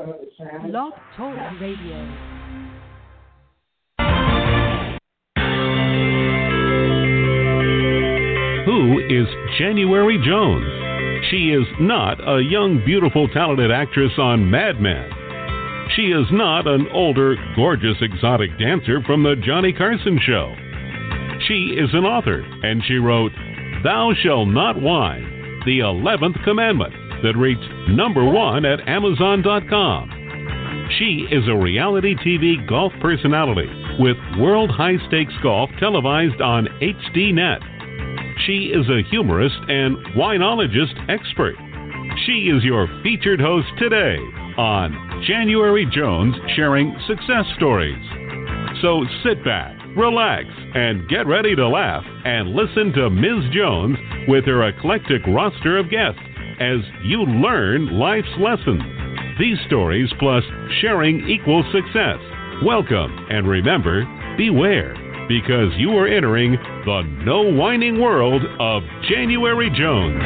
Blog Talk Radio. Who is January Jones? She is not a young, beautiful, talented actress on Mad Men. She is not an older, gorgeous, exotic dancer from the Johnny Carson show. She is an author, and she wrote Thou Shalt Not Whine, the 11th Commandment, that reached #1 at Amazon.com. She is a reality TV golf personality with World High Stakes Golf televised on HDNet. She is a humorist and winologist expert. She is your featured host today on January Jones Sharing Success Stories. So sit back, relax, and get ready to laugh and listen to Ms. Jones with her eclectic roster of guests as you learn life's lessons. These stories plus sharing equals success. Welcome, and remember, beware, because you are entering the no whining world of January Jones.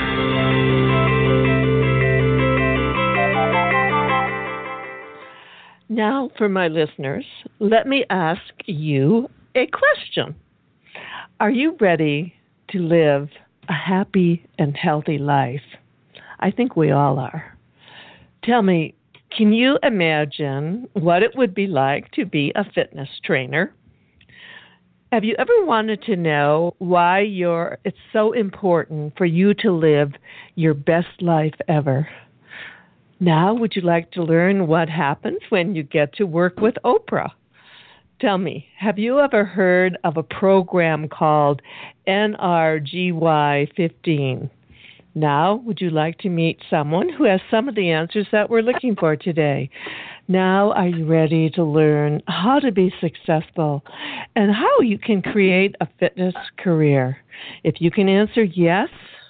Now, for my listeners, let me ask you a question. Are you ready to live a happy and healthy life? I think we all are. Tell me, can you imagine what it would be like to be a fitness trainer? Have you ever wanted to know why it's so important for you to live your best life ever? Now, would you like to learn what happens when you get to work with Oprah? Tell me, have you ever heard of a program called NRGY 15? Now, would you like to meet someone who has some of the answers that we're looking for today? Now, are you ready to learn how to be successful and how you can create a fitness career? If you can answer yes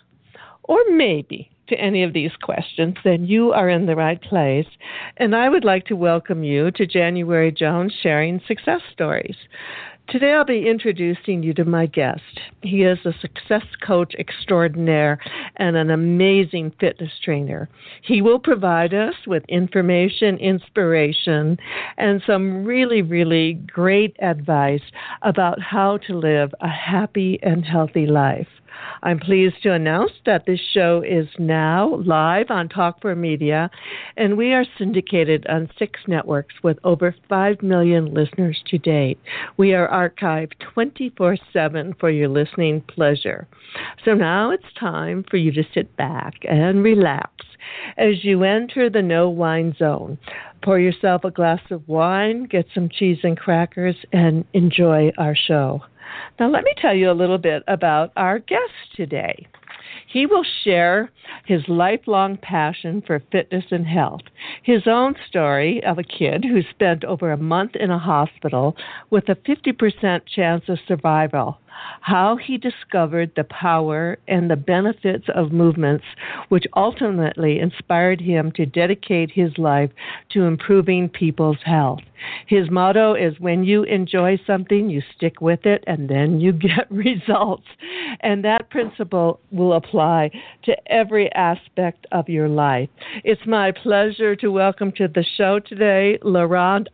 or maybe to any of these questions, then you are in the right place. And I would like to welcome you to January Jones Sharing Success Stories. Today I'll be introducing you to my guest. He is a success coach extraordinaire and an amazing fitness trainer. He will provide us with information, inspiration, and some really, really great advice about how to live a happy and healthy life. I'm pleased to announce that this show is now live on Talk4 Media, and we are syndicated on 6 networks with over 5 million listeners to date. We are archived 24/7 for your listening pleasure. So now it's time for you to sit back and relax as you enter the no wine zone. Pour yourself a glass of wine, get some cheese and crackers, and enjoy our show. Now, let me tell you a little bit about our guest today. He will share his lifelong passion for fitness and health, his own story of a kid who spent over a month in a hospital with a 50% chance of survival, how he discovered the power and the benefits of movements, which ultimately inspired him to dedicate his life to improving people's health. His motto is, when you enjoy something, you stick with it, and then you get results. And that principle will apply to every aspect of your life. It's my pleasure to welcome to the show today, Laurent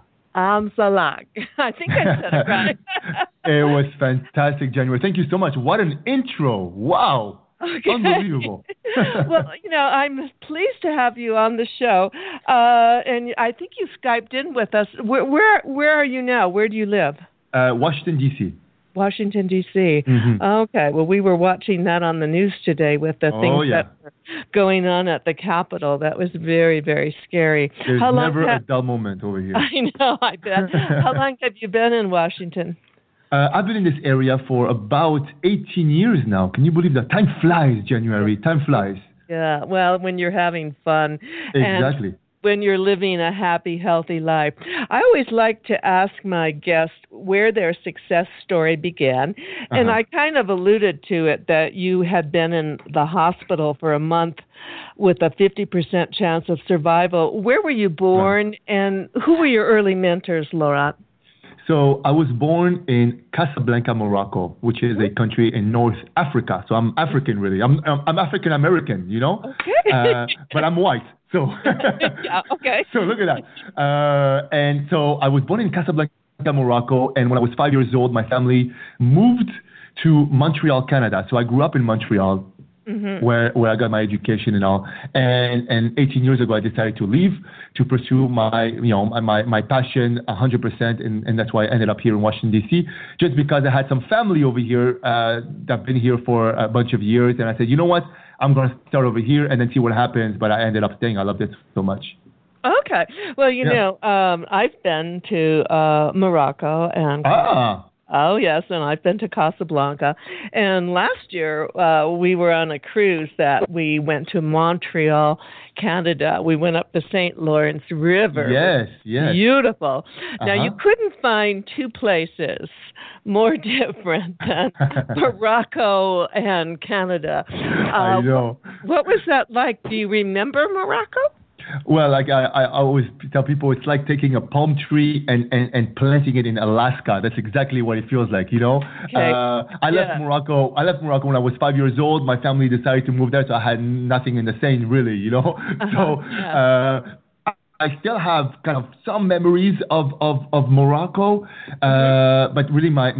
Amzalak. I think I said it right. It was fantastic, January. Thank you so much. What an intro. Wow. Okay. Unbelievable. Well, I'm pleased to have you on the show. And I think you Skyped in with us. Where are you now? Where do you live? Washington, D.C. Washington, D.C. Mm-hmm. Okay. Well, we were watching that on the news today with the things that were going on at the Capitol. That was very, very scary. There's never a dull moment over here. I know, I bet. How long have you been in Washington? I've been in this area for about 18 years now. Can you believe that? Time flies, January. Time flies. Yeah, well, when you're having fun. Exactly. And when you're living a happy, healthy life. I always like to ask my guests where their success story began. And I kind of alluded to it that you had been in the hospital for a month with a 50% chance of survival. Where were you born, and who were your early mentors, Laurent? So I was born in Casablanca, Morocco, which is a country in North Africa. So I'm African, really. I'm African American, Okay. But I'm white. So, Yeah, okay. so look at that. And so I was born in Casablanca, Morocco. And when I was 5 years old, my family moved to Montreal, Canada. So I grew up in Montreal, where I got my education and all. And 18 years ago, I decided to leave to pursue my passion 100%. And that's why I ended up here in Washington, D.C., just because I had some family over here that have been here for a bunch of years. And I said, you know what? I'm going to start over here and then see what happens. But I ended up staying. I loved it so much. Okay. Well, you know, I've been to Morocco and oh yes, and I've been to Casablanca. And last year we were on a cruise that we went to Montreal, Canada. We went up the St. Lawrence River. Yes, yes. Beautiful. Now you couldn't find two places more different than Morocco and Canada. I know. What was that like? Do you remember Morocco? Well, like I always tell people, it's like taking a palm tree and planting it in Alaska. That's exactly what it feels like, you know. Okay. I left Morocco when I was 5 years old. My family decided to move there, so I had nothing in the Seine, really, you know. I still have kind of some memories of Morocco, but really my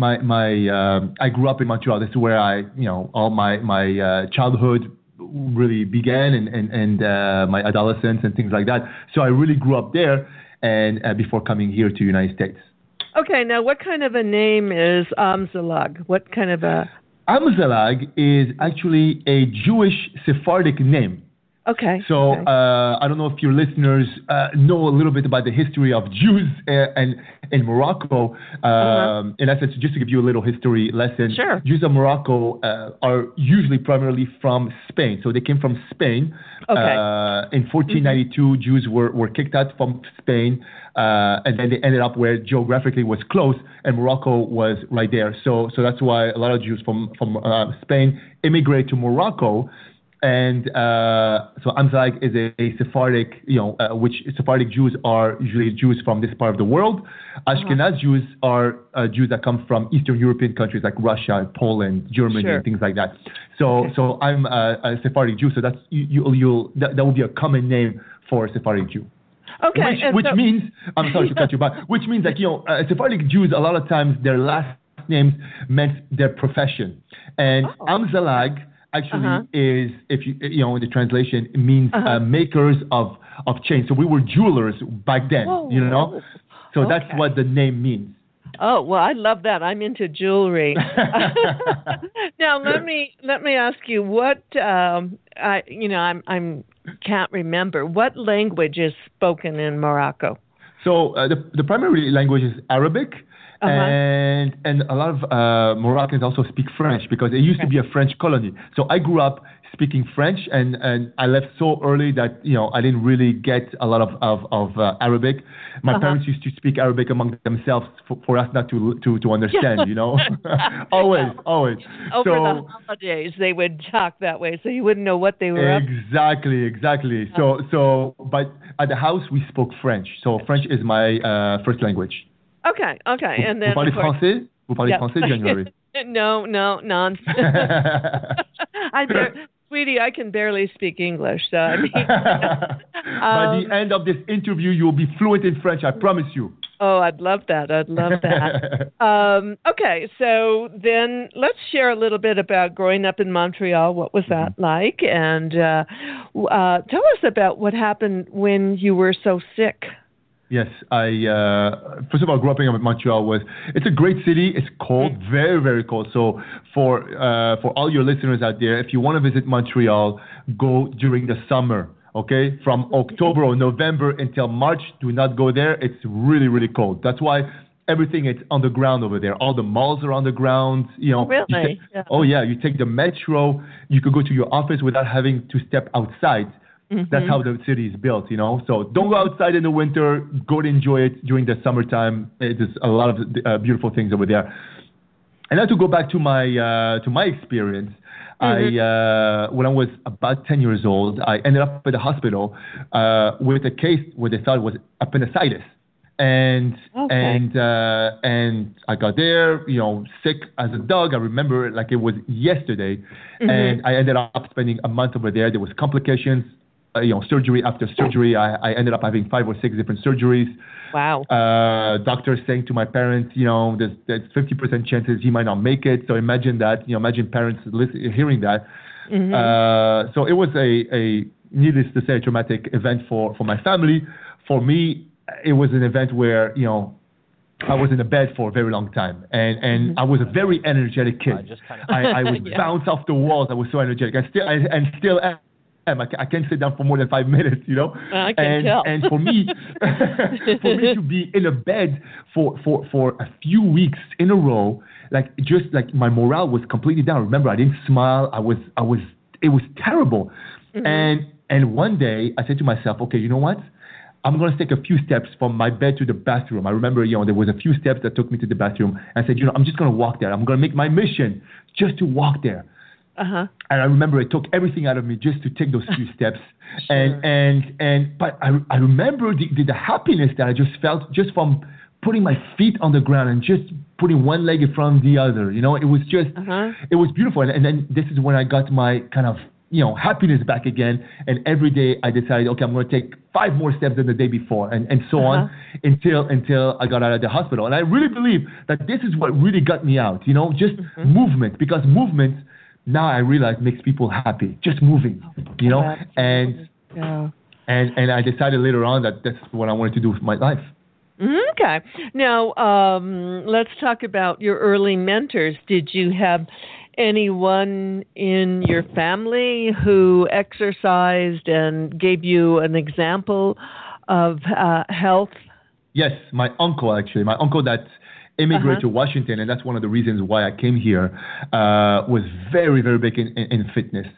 I grew up in Montreal. This is where all my childhood really began and my adolescence and things like that. So I really grew up there and before coming here to the United States. Okay, now what kind of a name is Amzalag? What kind of a... Amzalag is actually a Jewish Sephardic name. Okay. So I don't know if your listeners know a little bit about the history of Jews and in Morocco. In essence, just to give you a little history lesson, sure. Jews of Morocco are usually primarily from Spain. So they came from Spain. Okay. In 1492, Jews were kicked out from Spain, and then they ended up where geographically was close, and Morocco was right there. So that's why a lot of Jews from Spain immigrated to Morocco. And so Amzalag is a Sephardic, which Sephardic Jews are usually Jews from this part of the world. Ashkenaz Jews are Jews that come from Eastern European countries like Russia, Poland, Germany, and things like that. So I'm a Sephardic Jew. So that's that will be a common name for a Sephardic Jew. Okay. Which means, I'm sorry to cut you, but which means like Sephardic Jews a lot of times their last names meant their profession, and Amzalag actually is, if you in the translation, it means makers of chains. So we were jewelers back then, So that's what the name means. Oh, well, I love that. I'm into jewelry. Now let me ask you what I can't remember what language is spoken in Morocco. So the primary language is Arabic. And a lot of Moroccans also speak French because it used to be a French colony. So I grew up speaking French, and I left so early that I didn't really get a lot of Arabic. My parents used to speak Arabic among themselves for us not to understand. Always. Over the holidays, they would talk that way, so you wouldn't know what they were. Exactly. So, but at the house we spoke French. So French is my first language. Okay. And then, vous parlez français? Vous parlez français, January? No, nonsense. Sweetie, I can barely speak English. So I mean, by the end of this interview, you'll be fluent in French. I promise you. Oh, I'd love that. Okay, so then let's share a little bit about growing up in Montreal. What was that like? And tell us about what happened when you were so sick. Yes, first of all, growing up in Montreal it's a great city. It's cold, very, very cold. So for all your listeners out there, if you want to visit Montreal, go during the summer, okay? From October or November until March, do not go there. It's really, really cold. That's why everything is on the ground over there. All the malls are on the ground. Really? You take the metro. You could go to your office without having to step outside. That's how the city is built, So don't go outside in the winter. Go to enjoy it during the summertime. There's a lot of beautiful things over there. And now to go back to my experience, I when I was about 10 years old, I ended up at the hospital with a case where they thought it was appendicitis. And I got there, sick as a dog. I remember it like it was yesterday. And I ended up spending a month over there. There was complications. surgery after surgery. I ended up having 5 or 6 different surgeries. Wow. Doctors saying to my parents, there's 50% chances he might not make it. So imagine that, imagine parents hearing that. Mm-hmm. So it was a needless to say, a traumatic event for my family. For me, it was an event where, I was in a bed for a very long time, and mm-hmm. I was a very energetic kid. I would bounce off the walls. I was so energetic. I still am. I can't sit down for more than 5 minutes, I can tell. And for me, to be in a bed for a few weeks in a row, like my morale was completely down. Remember, I didn't smile. It was terrible. Mm-hmm. And one day I said to myself, okay, you know what? I'm going to take a few steps from my bed to the bathroom. I remember, there was a few steps that took me to the bathroom. I said, I'm just going to walk there. I'm going to make my mission just to walk there. Uh-huh. And I remember it took everything out of me just to take those few steps. Sure. But I remember the happiness that I just felt just from putting my feet on the ground and just putting one leg in front of the other. It was just, It was beautiful. And then this is when I got my kind of, happiness back again. And every day I decided, okay, I'm going to take 5 more steps than the day before, and so on until I got out of the hospital. And I really believe that this is what really got me out, just movement, because movement, now I realize, makes people happy. Just moving, and I decided later on that that's what I wanted to do with my life. Okay. Now, let's talk about your early mentors. Did you have anyone in your family who exercised and gave you an example of health? Yes, my uncle, actually. My uncle that immigrated to Washington, and that's one of the reasons why I came here, was very, very big in fitness.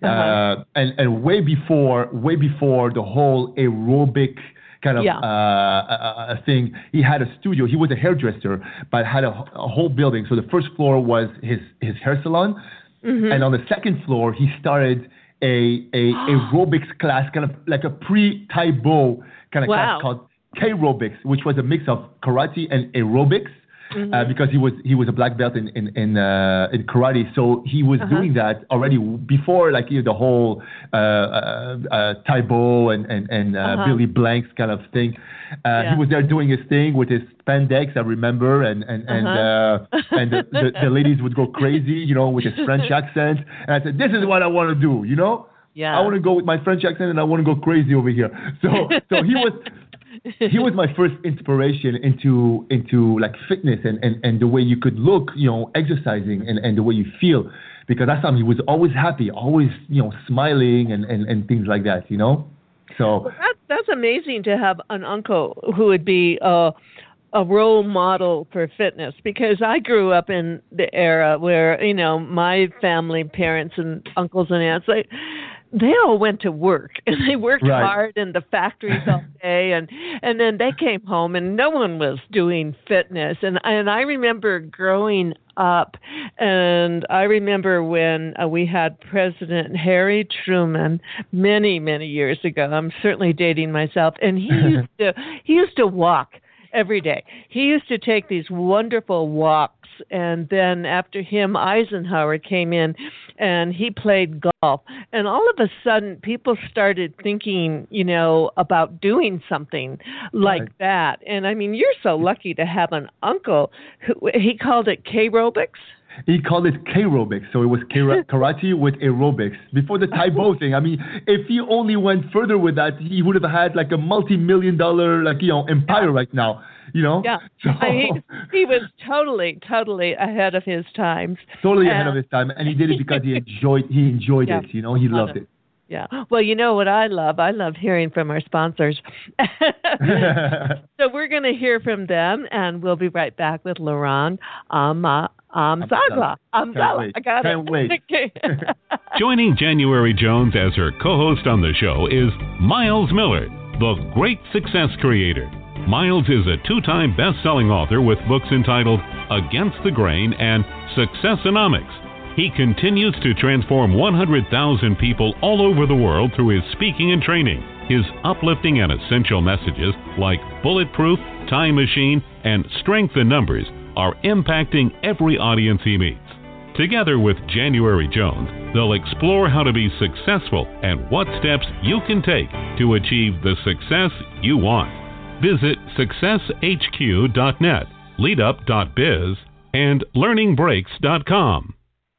And way before the whole aerobic kind of thing, he had a studio. He was a hairdresser, but had a whole building. So the first floor was his hair salon, and on the second floor he started a aerobics class, kind of like a pre-Tai Bo kind of class called K-Robics, which was a mix of karate and aerobics. Because he was a black belt in karate, so he was doing that already before, like the whole Tai Bo and Billy Blanks kind of thing. He was there doing his thing with his spandex, I remember, and the ladies would go crazy, with his French accent. And I said, this is what I want to do, Yeah. I want to go with my French accent and I want to go crazy over here. So he was my first inspiration into like fitness and the way you could look, exercising and the way you feel, because that time he was always happy, always, smiling and things like that, So well, that's amazing to have an uncle who would be a role model for fitness, because I grew up in the era where, my family, parents and uncles and aunts, they all went to work and they worked hard in the factories all day, and then they came home and no one was doing fitness. And I remember growing up, and I remember when we had President Harry Truman many, many years ago. I'm certainly dating myself, and he used to walk every day. He used to take these wonderful walks, and then after him, Eisenhower came in, and he played golf. And all of a sudden, people started thinking, about doing something like that. And I mean, you're so lucky to have an uncle who, he called it K-Robics? He called it K-Robics, so it was karate with aerobics. Before the Tai Bo thing, I mean, if he only went further with that, he would have had like a multi-million-dollar, empire right now, Yeah, so, I mean, he was totally ahead of his times. Totally ahead of his time, and he did it because he enjoyed it, he loved it. Yeah. Well, you know what I love? I love hearing from our sponsors. So we're going to hear from them, and we'll be right back with Laurent Amzala. I got it. Can't wait. Joining January Jones as her co-host on the show is Miles Miller, the great success creator. Miles is a 2-time best-selling author with books entitled Against the Grain and Successonomics. He continues to transform 100,000 people all over the world through his speaking and training. His uplifting and essential messages like Bulletproof, Time Machine, and Strength in Numbers are impacting every audience he meets. Together with January Jones, they'll explore how to be successful and what steps you can take to achieve the success you want. Visit successhq.net, leadup.biz, and learningbreaks.com.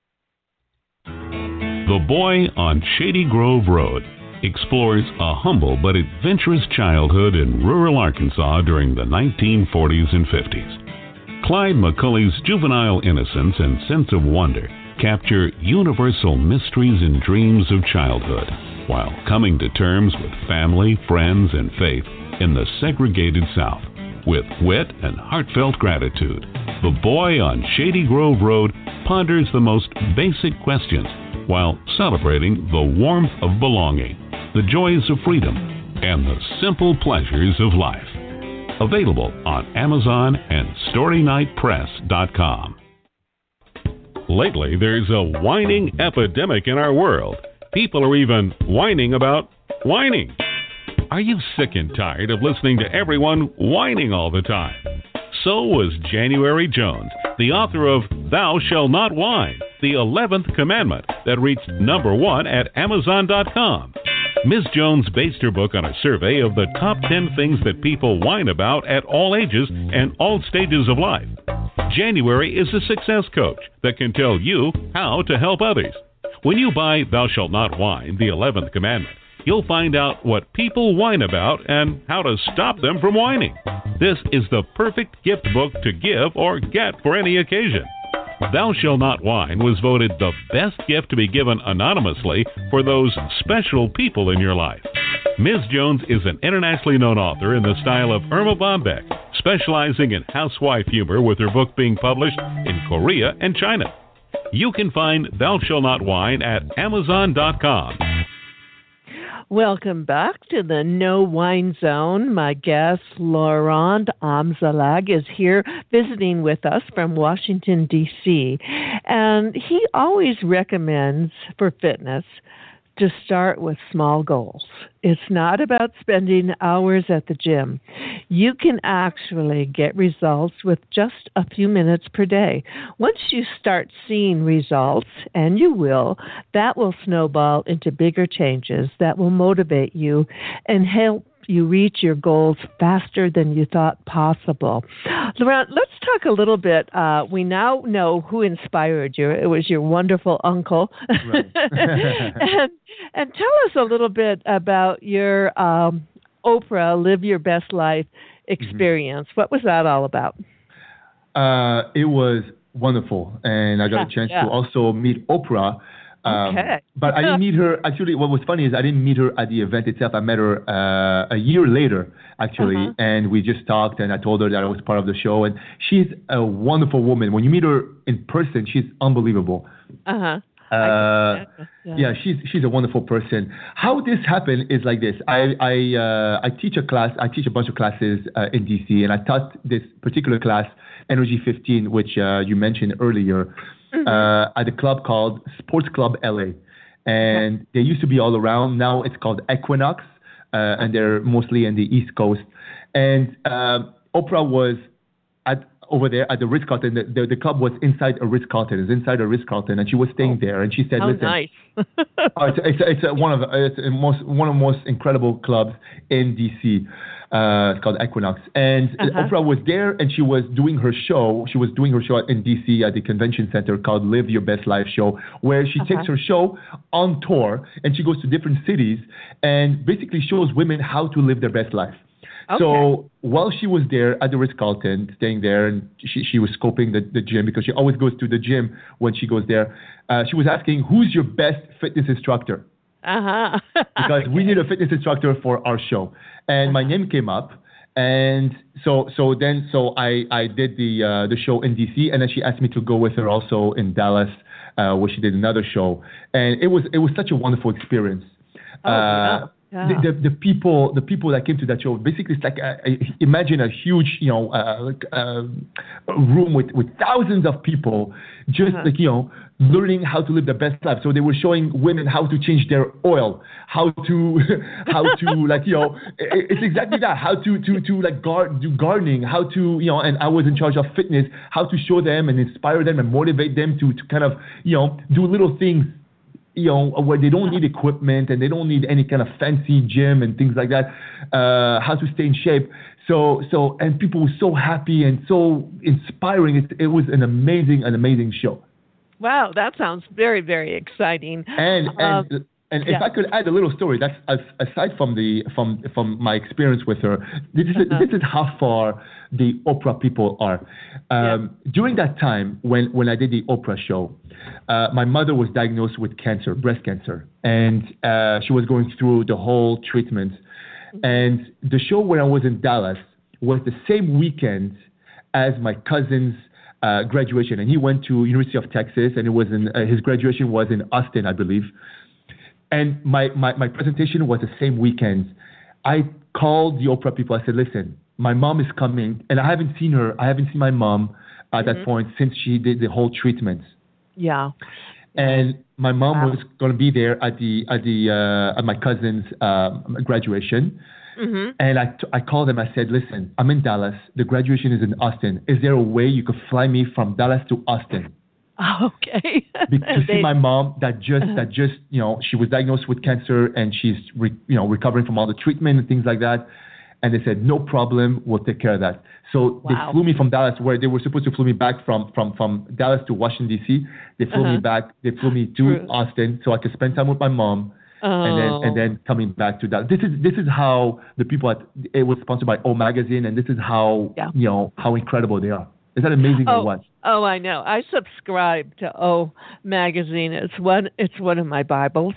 The Boy on Shady Grove Road explores a humble but adventurous childhood in rural Arkansas during the 1940s and 50s. Clyde McCulley's juvenile innocence and sense of wonder capture universal mysteries and dreams of childhood while coming to terms with family, friends, and faith in the segregated South. With wit and heartfelt gratitude, The Boy on Shady Grove Road ponders the most basic questions while celebrating the warmth of belonging, the joys of freedom, and the simple pleasures of life. Available on Amazon and StoryNightPress.com. Lately, there's a whining epidemic in our world. People are even whining about whining. Are you sick and tired of listening to everyone whining all the time? So was January Jones, the author of Thou Shalt Not Whine, the 11th Commandment, that reached #1 at Amazon.com. Ms. Jones based her book on a survey of the top 10 things that people whine about at all ages and all stages of life. January is a success coach that can tell you how to help others. When you buy Thou Shalt Not Whine, the 11th Commandment, you'll find out what people whine about and how to stop them from whining. This is the perfect gift book to give or get for any occasion. Thou Shalt Not Whine was voted the best gift to be given anonymously for those special people in your life. Ms. Jones is an internationally known author in the style of Irma Bombeck, specializing in housewife humor, with her book being published in Korea and China. You can find Thou Shalt Not Whine at Amazon.com. Welcome back to the No Wine Zone. My guest, Laurent Amzalag, is here visiting with us from Washington, D.C. And he always recommends for fitness to start with small goals. It's not about spending hours at the gym. You can actually get results with just a few minutes per day. Once you start seeing results, and you will, that will snowball into bigger changes that will motivate you and help you reach your goals faster than you thought possible. Laurent, let's talk a little bit. We now know who inspired you. It was your wonderful uncle. Right. and tell us a little bit about your Oprah Live Your Best Life experience. Mm-hmm. What was that all about? It was wonderful, and I got a chance to also meet Oprah. But I didn't meet her. Actually, what was funny is I didn't meet her at the event itself. I met her a year later, actually, and we just talked, and I told her that I was part of the show. And she's a wonderful woman. When you meet her in person, she's unbelievable. She's a wonderful person. How this happened is like this. I teach a class. I teach a bunch of classes in DC, and I taught this particular class, Energy 15, which you mentioned earlier. At a club called Sports Club LA. And they used to be all around. Now it's called Equinox, and they're mostly in the East Coast. And Oprah was over there at the Ritz-Carlton. The club was inside a Ritz-Carlton. It's inside a Ritz-Carlton, and she was staying there. And she said, "Listen, nice. it's one of the most incredible clubs in DC. It's called Equinox." And Oprah was there, and she was doing her show. She was doing her show in DC at the convention center called Live Your Best Life Show, where she takes her show on tour, and she goes to different cities and basically shows women how to live their best life. So while she was there at the Ritz-Carlton, staying there, and she was scoping the gym, because she always goes to the gym when she goes there, she was asking, "Who's your best fitness instructor?" Because we need a fitness instructor for our show. And my name came up. And so I did the show in DC, and then she asked me to go with her also in Dallas, where she did another show. And it was such a wonderful experience. the people that came to that show, basically it's like imagine a huge room with thousands of people just learning how to live the best life. So they were showing women how to change their oil, how to it's exactly that, how to do gardening, how to and I was in charge of fitness, how to show them and inspire them and motivate them to kind of do little things where they don't need equipment and they don't need any kind of fancy gym and things like that, how to stay in shape. So and people were so happy and so inspiring. It was an amazing show. Wow, that sounds very, very exciting. And if I could add a little story, that's aside from my experience with her, this is how far the Oprah people are. During that time when I did the Oprah show, my mother was diagnosed with cancer, breast cancer, and she was going through the whole treatment. And the show where I was in Dallas was the same weekend as my cousin's graduation, and he went to University of Texas, and it was his graduation was in Austin, I believe. And my presentation was the same weekend. I called the Oprah people. I said, listen, my mom is coming, and I haven't seen her. I haven't seen my mom at that point since she did the whole treatment. Yeah. And my mom was going to be there at my cousin's graduation. Mm-hmm. And I called them. I said, listen, I'm in Dallas. The graduation is in Austin. Is there a way you could fly me from Dallas to Austin? Okay. To see my mom that just she was diagnosed with cancer and she's recovering from all the treatment and things like that. And they said, no problem, we'll take care of that. So they flew me from Dallas, where they were supposed to fly me back from Dallas to Washington, D.C. They flew me back. They flew me to Austin so I could spend time with my mom. And then coming back to Dallas. This is how the people it was sponsored by O Magazine, and this is how how incredible they are. Is that amazing or what? Oh, I know. I subscribe to O Magazine. It's one of my Bibles.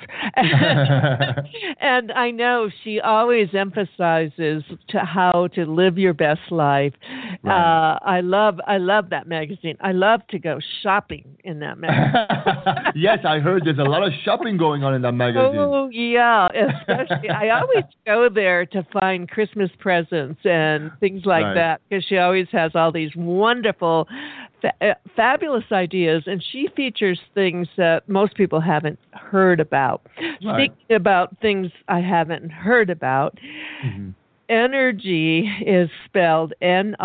And I know she always emphasizes how to live your best life. Right. I love that magazine. I love to go shopping in that magazine. Yes, I heard there's a lot of shopping going on in that magazine. Oh, yeah. Especially, I always go there to find Christmas presents and things like that, because she always has all these wonderful fabulous ideas, and she features things that most people haven't heard about. Right. Speaking about things I haven't heard about, Energy is spelled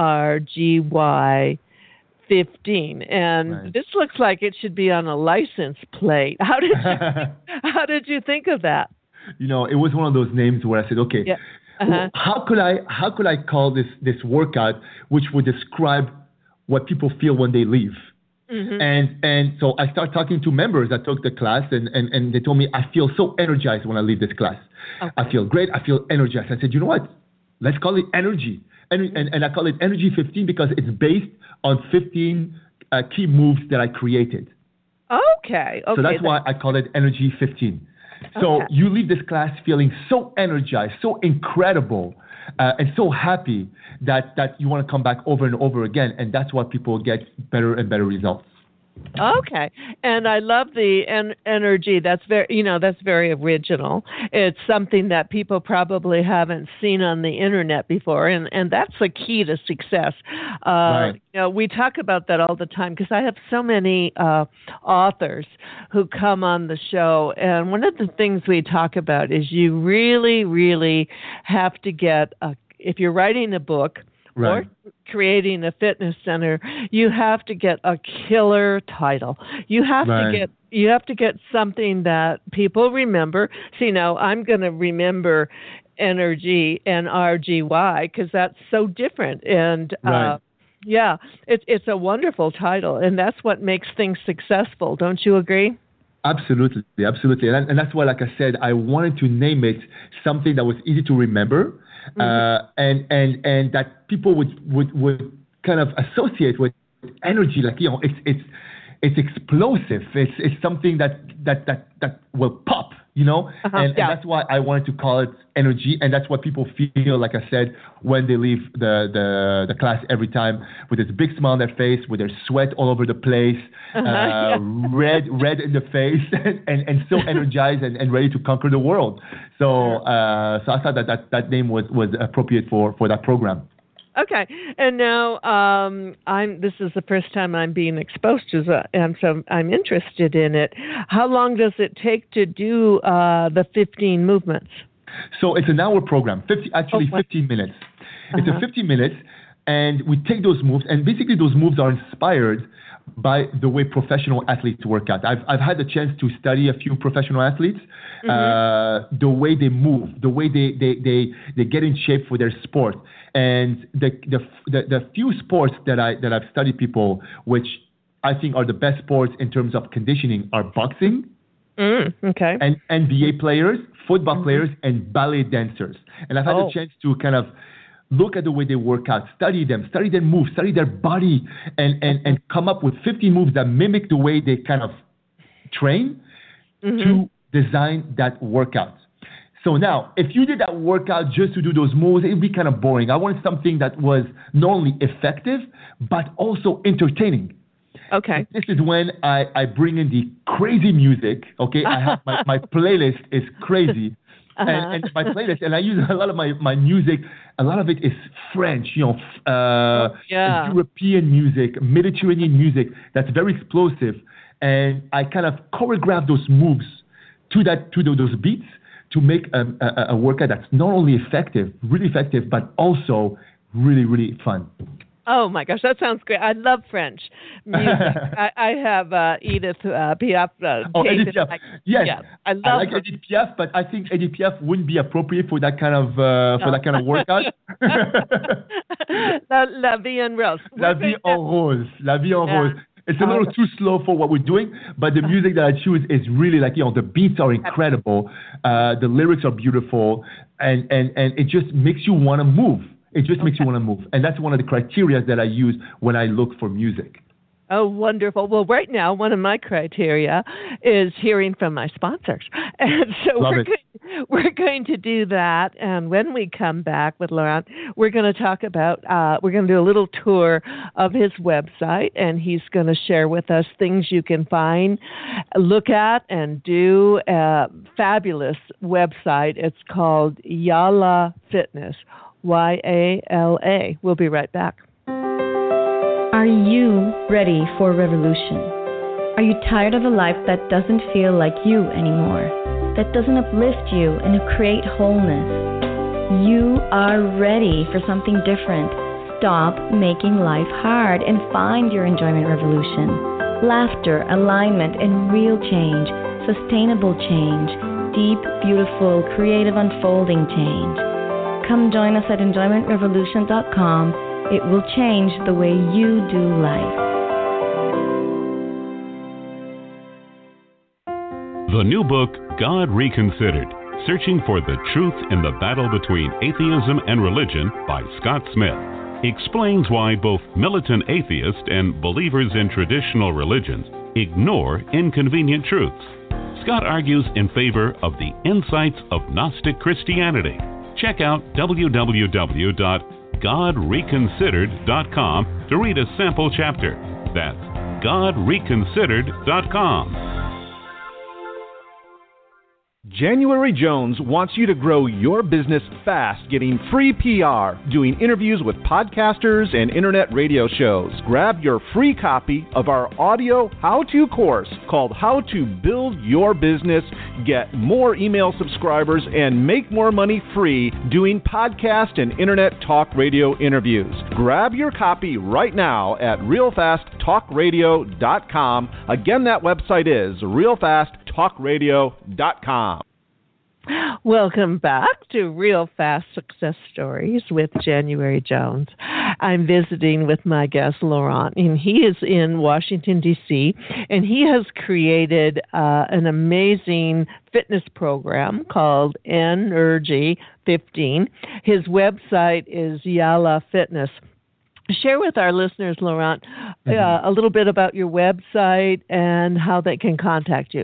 NRGY 15, and this looks like it should be on a license plate. How did you think of that? It was one of those names where I said, okay, how could I call this workout which would describe what people feel when they leave. Mm-hmm. And so I started talking to members that took the class, and they told me, I feel so energized when I leave this class. Okay. I feel great. I feel energized. I said, you know what? Let's call it Energy. And I call it Energy 15 because it's based on 15 key moves that I created. Okay. So that's why I call it Energy 15. So you leave this class feeling so energized, so incredible, and so happy that you want to come back over and over again, and that's why people get better and better results. Okay, and I love the energy. That's very original. It's something that people probably haven't seen on the internet before, and that's the key to success. We talk about that all the time because I have so many authors who come on the show, and one of the things we talk about is you really, really have to get if you're writing a book. Or creating a fitness center, you have to get a killer title. You have to get something that people remember. See, now I'm going to remember Energy and RGY because that's so different. And it's a wonderful title, and that's what makes things successful. Don't you agree? Absolutely. And that's why, like I said, I wanted to name it something that was easy to remember. And that people would kind of associate with energy, like it's explosive. It's something that will pop. and that's why I wanted to call it energy, and that's what people feel, like I said, when they leave the class every time, with this big smile on their face, with their sweat all over the place, red in the face, and so energized and ready to conquer the world. So I thought that name was appropriate for that program. Okay, and now this is the first time I'm being exposed to it, and so I'm interested in it. How long does it take to do the 15 movements? So it's an hour program, 15 minutes. It's a 15 minutes, and we take those moves, and basically those moves are inspired by the way professional athletes work out. I've had the chance to study a few professional athletes, the way they move, the way they get in shape for their sport. And the few sports that I've studied people, which I think are the best sports in terms of conditioning, are boxing, and NBA players, football players, and ballet dancers. And I've had the chance to kind of look at the way they work out, study them move, study their body, and come up with 50 moves that mimic the way they kind of train to design that workout. So now, if you did that workout just to do those moves, it would be kind of boring. I wanted something that was not only effective, but also entertaining. Okay. This is when I bring in the crazy music. Okay, I have my playlist is crazy. And my playlist, and I use a lot of my music. A lot of it is French, European music, Mediterranean music. That's very explosive, and I kind of choreograph those moves to those beats to make a workout that's not only really effective, but also really, really fun. Oh my gosh, that sounds great! I love French music. I have Edith Piaf. Edith Piaf. Yes, I love her. Edith Piaf, but I think Edith Piaf wouldn't be appropriate for that kind of workout. La vie en rose. La vie en rose. La vie en rose. It's a little too slow for what we're doing, but the music that I choose is really the beats are incredible, the lyrics are beautiful, and it just makes you want to move. It just makes you want to move. And that's one of the criteria that I use when I look for music. Oh, wonderful. Well, right now, one of my criteria is hearing from my sponsors. And so we're going to do that. And when we come back with Laurent, we're going to talk about, we're going to do a little tour of his website. And he's going to share with us things you can find, look at, and do. A fabulous website. It's called Yala Fitness. YALA. We'll be right back. Are you ready for revolution? Are you tired of a life that doesn't feel like you anymore? That doesn't uplift you and create wholeness? You are ready for something different. Stop making life hard and find your enjoyment revolution. Laughter, alignment, and real change. Sustainable change. Deep, beautiful, creative, unfolding change. Come join us at enjoymentrevolution.com. It will change the way you do life. The new book, God Reconsidered, Searching for the Truth in the Battle Between Atheism and Religion by Scott Smith, explains why both militant atheists and believers in traditional religions ignore inconvenient truths. Scott argues in favor of the insights of Gnostic Christianity. Check out www.godreconsidered.com to read a sample chapter. That's godreconsidered.com. January Jones wants you to grow your business fast, getting free PR, doing interviews with podcasters and internet radio shows. Grab your free copy of our audio how-to course called How to Build Your Business, get more email subscribers, and make more money free doing podcast and internet talk radio interviews. Grab your copy right now at realfasttalkradio.com. Again, that website is realfasttalkradio.com. Welcome back to Real Fast Success Stories with January Jones. I'm visiting with my guest, Laurent, and he is in Washington, D.C., and he has created an amazing fitness program called Energy 15. His website is Yala Fitness. Share with our listeners, Laurent, a little bit about your website and how they can contact you.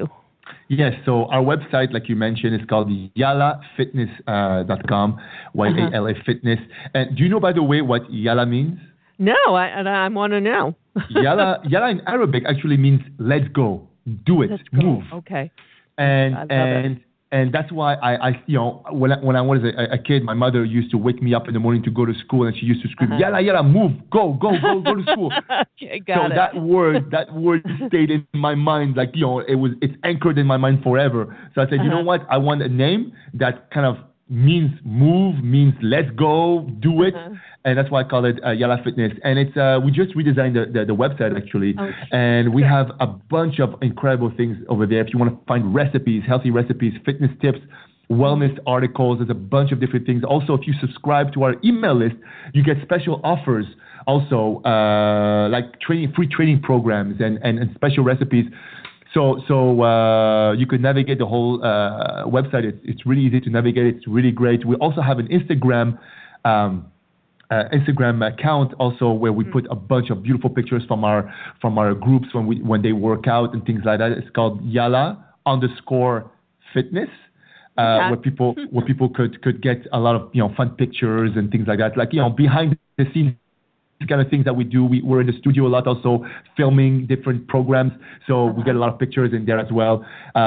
Yes, so our website, like you mentioned, is called yalafitness.com, Y-A-L-A Fitness. And do you know, by the way, what Yala means? No, I want to know. Yala in Arabic actually means let's go, do it, move. Okay. And that's why I when I was a kid, my mother used to wake me up in the morning to go to school, and she used to scream, "Yala, move, go to school." Okay, got it. That word stayed in my mind, like it's anchored in my mind forever. So I said, you know what? I want a name that kind of means move, means let's go, do it. And that's why I call it Yala Fitness. And it's we just redesigned the website actually, and we have a bunch of incredible things over there. If you want to find recipes, healthy recipes, fitness tips, wellness articles, there's a bunch of different things. Also, if you subscribe to our email list, you get special offers. Also, like free training programs and special recipes. So you could navigate the whole website. It's really easy to navigate. It's really great. We also have an Instagram account also where we put a bunch of beautiful pictures from our groups when they work out and things like that. It's called Yala_Fitness, where people could get a lot of fun pictures and things like that, like behind the scenes kind of things that we do. We're in the studio a lot, also filming different programs, so we get a lot of pictures in there as well.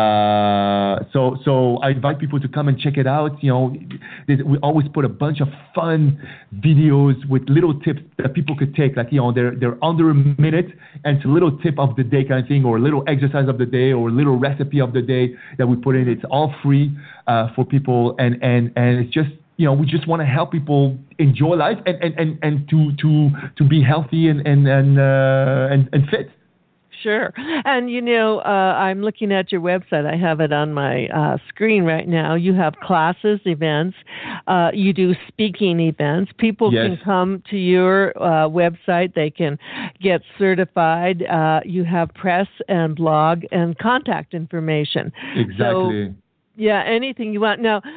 So I invite people to come and check it out. We always put a bunch of fun videos with little tips that people could take, like they're under a minute, and it's a little tip of the day kind of thing, or a little exercise of the day, or a little recipe of the day that we put in. It's all free for people, and it's just we just want to help people enjoy life and to be healthy and fit. Sure. And, I'm looking at your website. I have it on my screen right now. You have classes, events. You do speaking events. People can come to your website. They can get certified. You have press and blog and contact information. Exactly. So, anything you want. Now,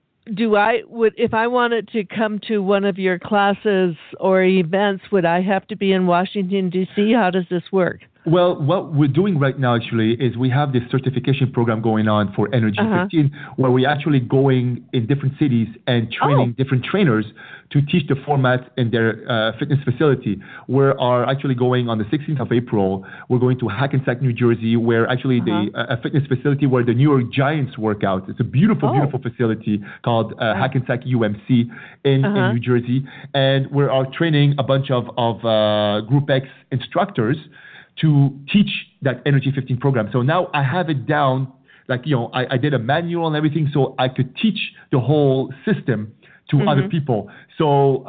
if I wanted to come to one of your classes or events, would I have to be in Washington, D.C.? How does this work? Well, what we're doing right now actually is we have this certification program going on for Energy 15, where we're actually going in different cities and training different trainers to teach the format in their fitness facility. We are actually going on the 16th of April. We're going to Hackensack, New Jersey, where actually a fitness facility where the New York Giants work out. It's a beautiful facility called Hackensack UMC in New Jersey. And we are training a bunch of Group X instructors to teach that Energy 15 program. So now I have it down, like, I did a manual and everything, so I could teach the whole system to other people. So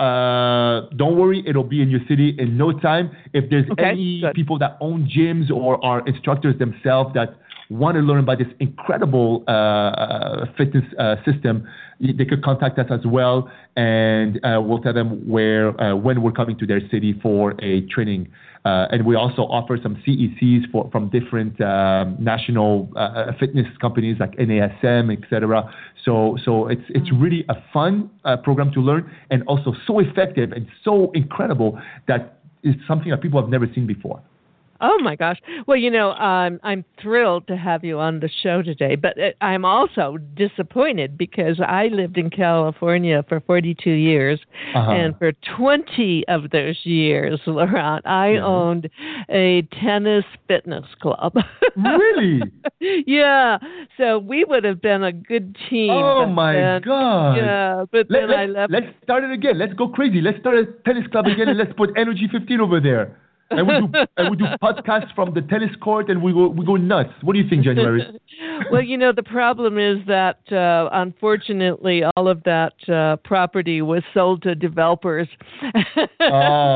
don't worry, it'll be in your city in no time. If there's any people that own gyms or are instructors themselves that want to learn about this incredible fitness system, they could contact us as well, and we'll tell them when we're coming to their city for a training. And we also offer some CECs from different national fitness companies like NASM, etc. So it's really a fun program to learn, and also so effective and so incredible that it's something that people have never seen before. Oh, my gosh. Well, I'm thrilled to have you on the show today, but I'm also disappointed because I lived in California for 42 years, and for 20 of those years, Laurent, I owned a tennis fitness club. Really? Yeah. So we would have been a good team. Oh, my God. Yeah, but then I left. Let's start it again. Let's go crazy. Let's start a tennis club again, and let's put Energy 15 over there. And we do podcasts from the tennis court, and we go nuts. What do you think, January? Well, the problem is that unfortunately all of that property was sold to developers. So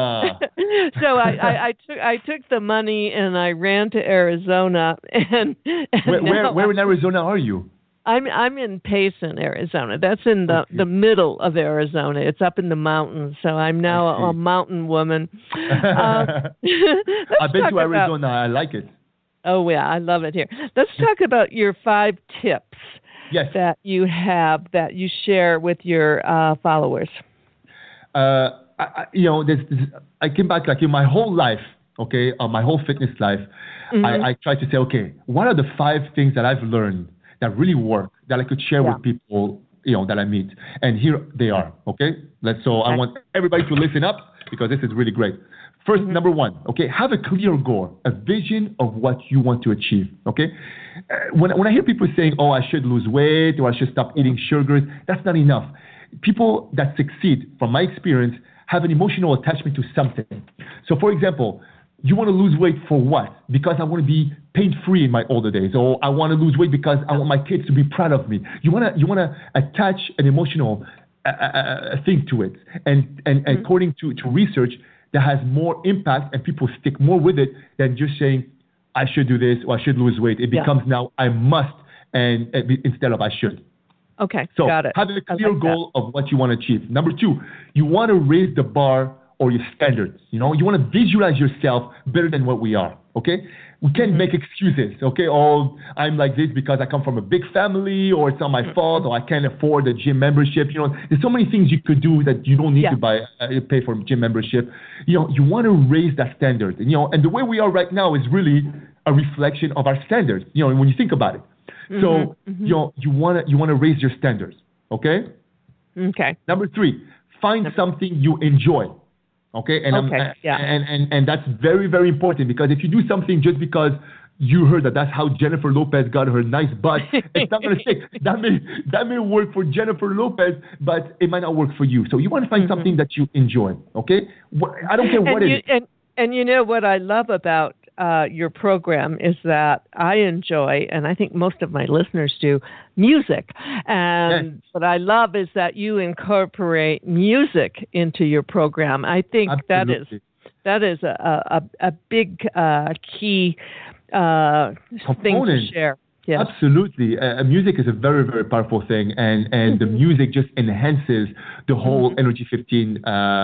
I took the money and I ran to Arizona. And where in Arizona are you? I'm in Payson, Arizona. That's in the middle of Arizona. It's up in the mountains, so I'm now a mountain woman. I've been to Arizona. I like it. Oh, yeah, I love it here. Let's talk about your 5 tips that you have that you share with your followers. I came back, like, in my whole life, okay, my whole fitness life, I try to say, okay, what are the 5 things that I've learned that really work that I could share with people, that I meet? And here they are, okay? I want everybody to listen up because this is really great. First, number 1, okay, have a clear goal, a vision of what you want to achieve, okay? When I hear people saying, oh, I should lose weight or I should stop eating sugars, that's not enough. People that succeed, from my experience, have an emotional attachment to something. So, for example, you want to lose weight for what? Because I want to be pain-free in my older days, or I want to lose weight because I want my kids to be proud of me. You want to attach an emotional thing to it, and according to research, that has more impact and people stick more with it than just saying, I should do this or I should lose weight. It becomes now I must and instead of I should. Okay, so got it. Have a clear goal of what you want to achieve. Number 2, you want to raise the bar or your standards. You want to visualize yourself better than what we are, okay? We can't make excuses, okay? Oh, I'm like this because I come from a big family, or it's not my fault, or I can't afford a gym membership. There's so many things you could do that you don't need to pay for a gym membership. You want to raise that standard. And the way we are right now is really a reflection of our standards, when you think about it. So, you want to raise your standards, okay? Okay. Number 3, find something you enjoy. Okay, and that's very, very important, because if you do something just because you heard that's how Jennifer Lopez got her nice butt, it's not going to stick. That may work for Jennifer Lopez, but it might not work for you. So you want to find something that you enjoy. Okay, I don't care what it is. And what I love about your program is that I enjoy, and I think most of my listeners do, music. And what I love is that you incorporate music into your program. I think that is a big key thing to share. Yes. Absolutely. Music is a very, very powerful thing, and the music just enhances the whole Energy 15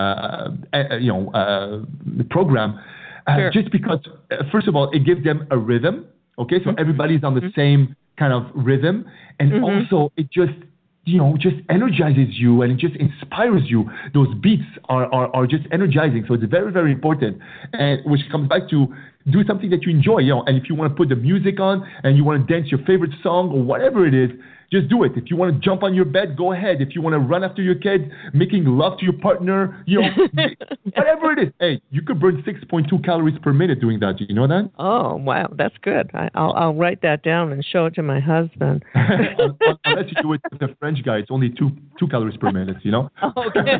program. Just because, first of all, it gives them a rhythm, okay? So everybody's on the same kind of rhythm, and also it just energizes you, and it just inspires you. Those beats are just energizing, so it's very, very important, and which comes back to do something that you enjoy, and if you want to put the music on and you want to dance your favorite song or whatever it is, just do it. If you want to jump on your bed, go ahead. If you want to run after your kid, making love to your partner, whatever it is. Hey, you could burn 6.2 calories per minute doing that. Do you know that? Oh, wow. That's good. I'll write that down and show it to my husband. Unless you do it with the French guy, it's only 2 calories per minute, Okay.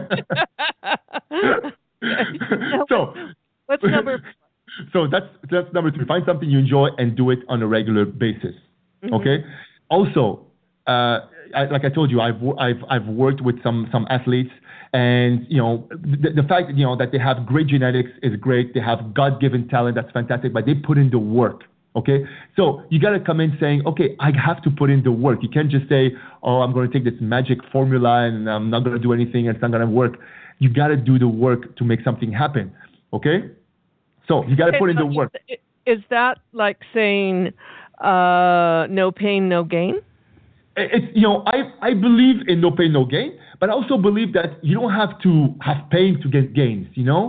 So, what's number? So that's number 3. Find something you enjoy and do it on a regular basis. Okay. Also, like I told you, I've worked with some athletes, and the fact that they have great genetics is great. They have God-given talent, that's fantastic, but they put in the work. Okay, so you got to come in saying, okay, I have to put in the work. You can't just say, oh, I'm going to take this magic formula and I'm not going to do anything and it's not going to work. You got to do the work to make something happen. Okay, so you got to put in the work. Is that like saying no pain, no gain? It's I believe in no pain, no gain, but I also believe that you don't have to have pain to get gains.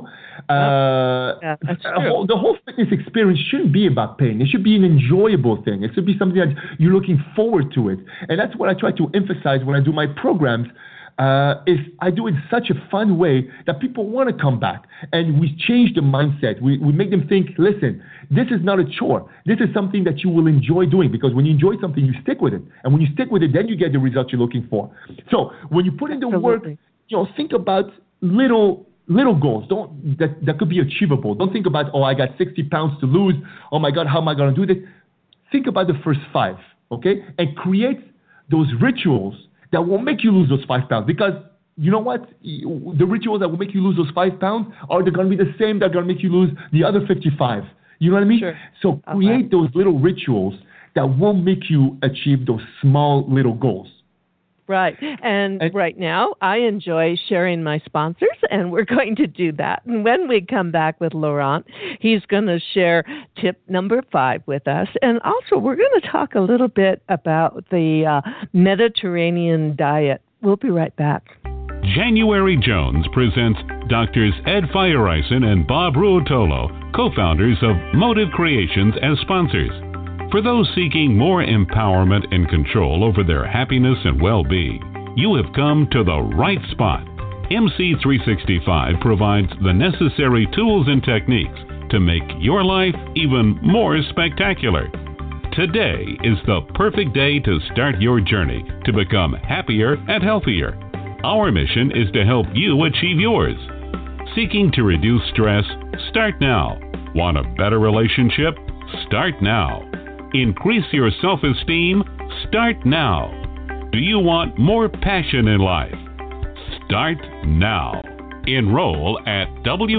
That's true. The whole fitness experience shouldn't be about pain. It should be an enjoyable thing. It should be something that you're looking forward to it, and that's what I try to emphasize when I do my programs. Is I do it in such a fun way that people want to come back, and we change the mindset. We make them think, listen, this is not a chore. This is something that you will enjoy doing, because when you enjoy something, you stick with it. And when you stick with it, then you get the results you're looking for. So when you put in the work, think about little goals. That could be achievable. Don't think about, I got 60 pounds to lose. Oh my God, how am I going to do this? Think about the first 5, okay? And create those rituals that will make you lose those 5 pounds. Because you know what? The rituals that will make you lose those 5 pounds are they going to be the same that are going to make you lose the other 55. You know what I mean? Sure. So create those little rituals that will make you achieve those small little goals. Right. And right now, I enjoy sharing my sponsors, and we're going to do that. And when we come back with Laurent, he's going to share tip number 5 with us. And also, we're going to talk a little bit about the Mediterranean diet. We'll be right back. January Jones presents Doctors Ed Feyereisen and Bob Ruotolo, co-founders of Motive Creations, as sponsors. For those seeking more empowerment and control over their happiness and well-being, you have come to the right spot. MC365 provides the necessary tools and techniques to make your life even more spectacular. Today is the perfect day to start your journey to become happier and healthier. Our mission is to help you achieve yours. Seeking to reduce stress? Start now. Want a better relationship? Start now. Increase your self-esteem? Start now. Do you want more passion in life? Start now. Enroll at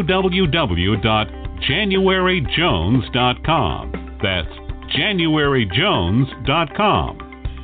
www.januaryjones.com. That's januaryjones.com.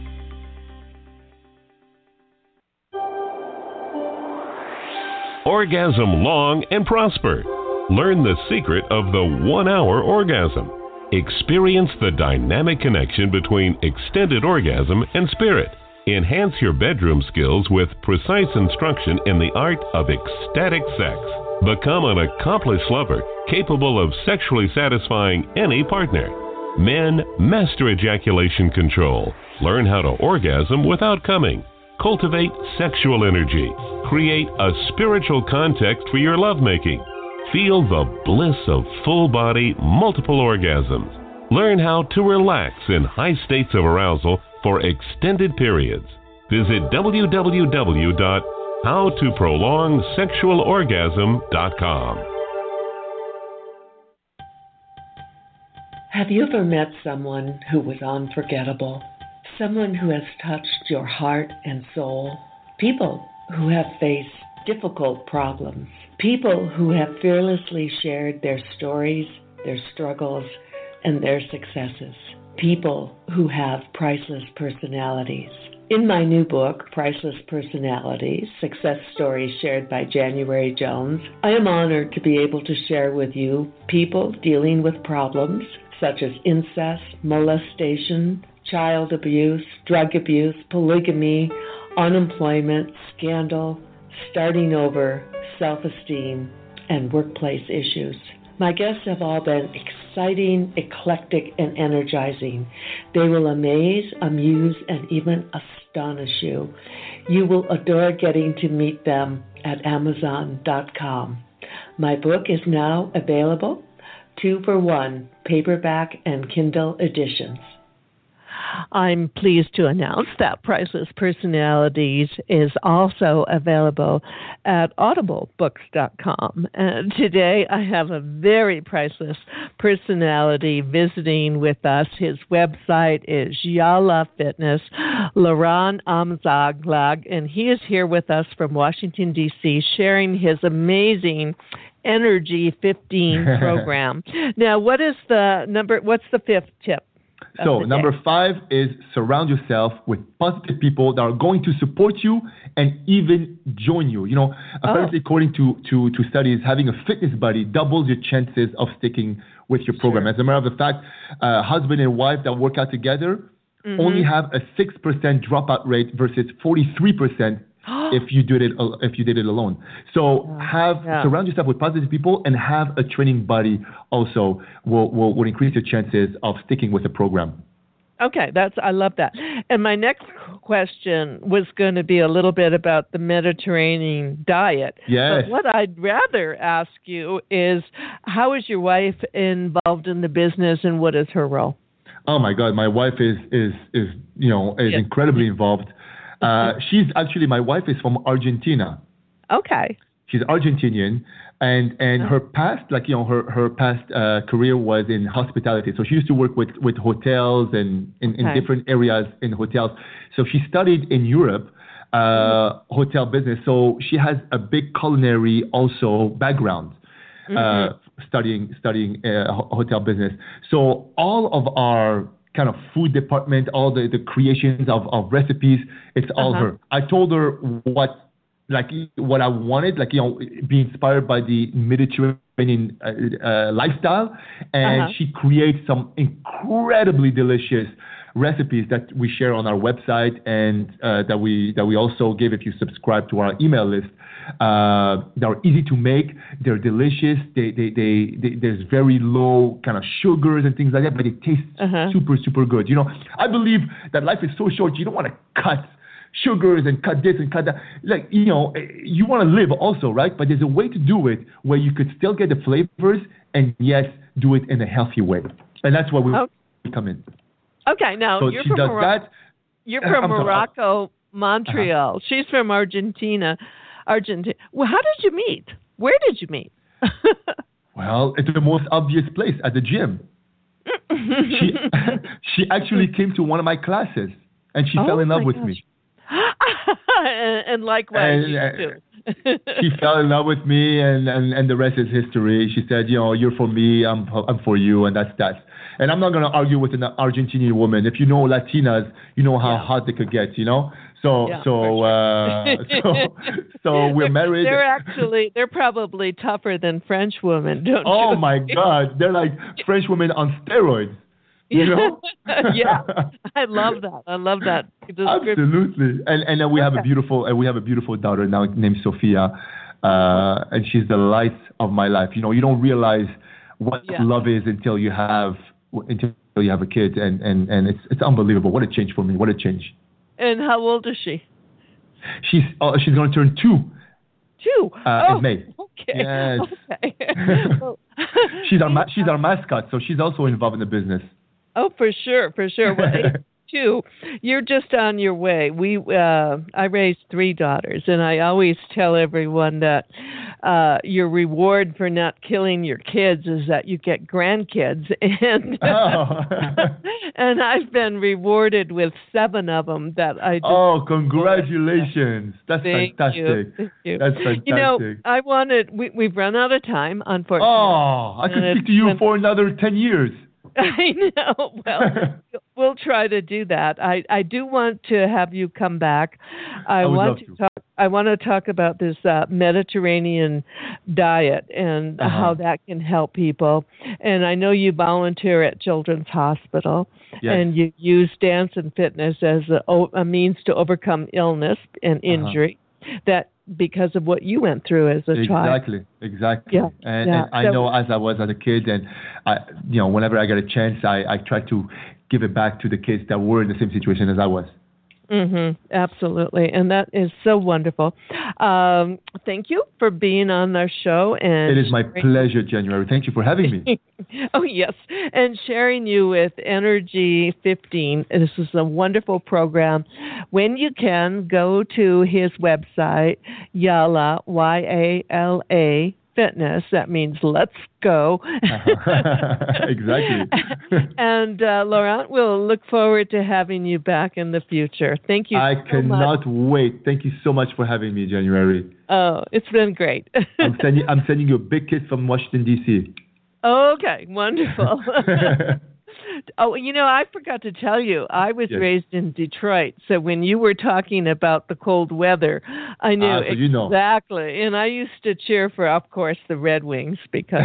Orgasm long and prosper. Learn the secret of the 1-hour orgasm. Experience the dynamic connection between extended orgasm and spirit. Enhance your bedroom skills with precise instruction in the art of ecstatic sex. Become an accomplished lover capable of sexually satisfying any partner. Men, master ejaculation control. Learn how to orgasm without coming. Cultivate sexual energy. Create a spiritual context for your lovemaking. Feel the bliss of full-body, multiple orgasms. Learn how to relax in high states of arousal for extended periods. Visit www.howtoprolongsexualorgasm.com. Have you ever met someone who was unforgettable? Someone who has touched your heart and soul? People who have faced difficult problems. People who have fearlessly shared their stories, their struggles, and their successes. People who have priceless personalities. In my new book, Priceless Personalities, Success Stories Shared by January Jones, I am honored to be able to share with you people dealing with problems such as incest, molestation, child abuse, drug abuse, polygamy, unemployment, scandal, starting over, self-esteem, and workplace issues. My guests have all been exciting, eclectic, and energizing. They will amaze, amuse, and even astonish you. You will adore getting to meet them at Amazon.com. My book is now available, 2 for 1, paperback and Kindle editions. I'm pleased to announce that Priceless Personalities is also available at audiblebooks.com. And today I have a very priceless personality visiting with us. His website is Yala Fitness, Laurent Amzaglag, and he is here with us from Washington, D.C., sharing his amazing Energy 15 program. Now, what's the fifth tip? So number 5 is surround yourself with positive people that are going to support you and even join you. You know, apparently according to studies, having a fitness buddy doubles your chances of sticking with your program. As a matter of fact, husband and wife that work out together only have a 6% dropout rate versus 43% if you did it alone. So surround yourself with positive people and have a training buddy also will increase your chances of sticking with the program. Okay, I love that. And my next question was going to be a little bit about the Mediterranean diet. Yes. But what I'd rather ask you is, how is your wife involved in the business and what is her role? Oh my God, my wife is incredibly involved. My wife is from Argentina. Okay. She's Argentinian, and her past, her past career was in hospitality. So she used to work with hotels and in different areas in hotels. So she studied in Europe, hotel business. So she has a big culinary also background, studying hotel business. So all of our kind of food department, all the creations of recipes, it's all her. I told her what I wanted, be inspired by the Mediterranean lifestyle, and she creates some incredibly delicious recipes that we share on our website and that we also give if you subscribe to our email list. They're easy to make. They're delicious. There's very low kind of sugars and things like that, but it tastes super, super good. I believe that life is so short. You don't want to cut sugars and cut this and cut that. Like, you want to live also, right? But there's a way to do it where you could still get the flavors and yes, do it in a healthy way. And that's where we come in. Okay, now so you're she from does Morocco. that. You're from Morocco, Montreal. She's from Argentina. Well, how did you meet? Where did you meet? Well, it's the most obvious place, at the gym. She actually came to one of my classes, and she fell in love with me. And likewise, you too. She fell in love with me, and the rest is history. She said, you're for me, I'm for you, and that's that. And I'm not going to argue with an Argentinian woman. If you know Latinas, you know how hot they could get, So we're married. They're probably tougher than French women, don't you? Oh my God, they're like French women on steroids. Yeah, I love that. Absolutely. And then we have a beautiful daughter now named Sophia, and she's the light of my life. You don't realize what love is until you have a kid, and it's unbelievable. What a change for me. What a change. And how old is she? She's going to turn 2. 2? In May. Okay. Yes. Okay. She's our mascot, so she's also involved in the business. Oh, for sure. Well, 2, you're just on your way. I raised 3 daughters, and I always tell everyone that your reward for not killing your kids is that you get grandkids, and and I've been rewarded with 7 of them that I just. Oh, congratulations! That's fantastic. Thank you. That's fantastic. We've run out of time, unfortunately. Oh, I could speak to you for another 10 years. I know. Well, we'll try to do that. I do want to have you come back. I want to talk about this Mediterranean diet and how that can help people. And I know you volunteer at Children's Hospital, and you use dance and fitness as a means to overcome illness and injury. That because of what you went through as a child. Exactly. Yeah. And I know as I was as a kid, and whenever I get a chance, I try to give it back to the kids that were in the same situation as I was. Absolutely. And that is so wonderful. Thank you for being on our show. And it is my pleasure, January. Thank you for having me. Oh, yes. And sharing you with Energy 15. This is a wonderful program. When you can, go to his website, Yala, Y-A-L-A, Fitness. That means let's go. Exactly. And Laurent, we'll look forward to having you back in the future. Thank you. I cannot wait. Thank you so much for having me, January. Oh, it's been great. I'm sending you a big kiss from Washington, D.C. Okay, wonderful. Oh, I forgot to tell you, I was raised in Detroit, so when you were talking about the cold weather, I knew exactly. And I used to cheer for, of course, the Red Wings because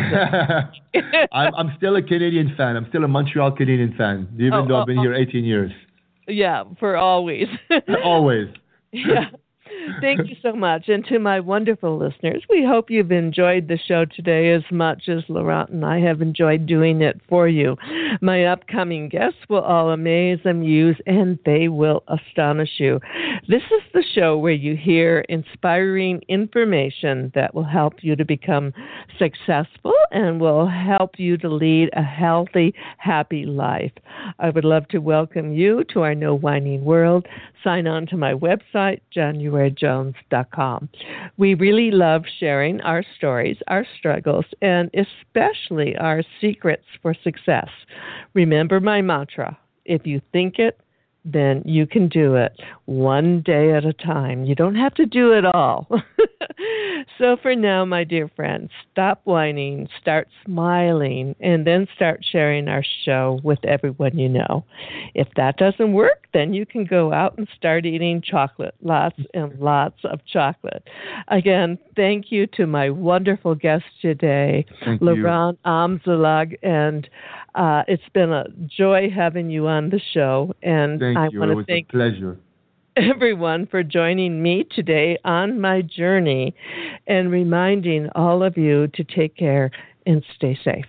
I'm still a Canadian fan. I'm still a Montreal Canadian fan, even though I've been here 18 years. Yeah, for always. Always. Yeah. Thank you so much. And to my wonderful listeners, we hope you've enjoyed the show today as much as Laurent and I have enjoyed doing it for you. My upcoming guests will all amaze, amuse, and they will astonish you. This is the show where you hear inspiring information that will help you to become successful and will help you to lead a healthy, happy life. I would love to welcome you to our No Whining World. Sign on to my website, JanuaryJones.com. We really love sharing our stories, our struggles, and especially our secrets for success. Remember my mantra, if you think it, then you can do it one day at a time. You don't have to do it all. So for now, my dear friends, stop whining, start smiling, and then start sharing our show with everyone you know. If that doesn't work, then you can go out and start eating chocolate, lots and lots of chocolate. Again, thank you to my wonderful guest today, Laurent Amzalag, and It's been a joy having you on the show, and I want to thank a pleasure. Everyone for joining me today on my journey and reminding all of you to take care and stay safe.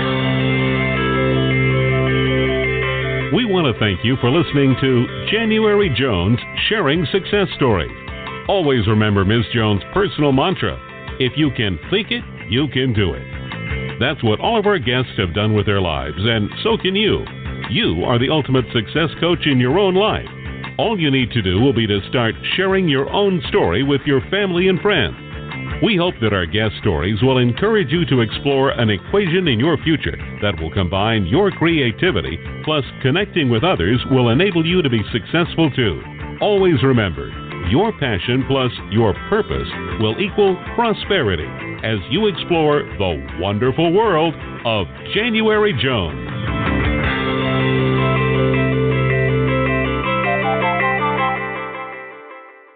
We want to thank you for listening to January Jones Sharing Success Stories. Always remember Ms. Jones' personal mantra, if you can think it, you can do it. That's what all of our guests have done with their lives, and so can you. You are the ultimate success coach in your own life. All you need to do will be to start sharing your own story with your family and friends. We hope that our guest stories will encourage you to explore an equation in your future that will combine your creativity plus connecting with others will enable you to be successful too. Always remember, your passion plus your purpose will equal prosperity as you explore the wonderful world of January Jones.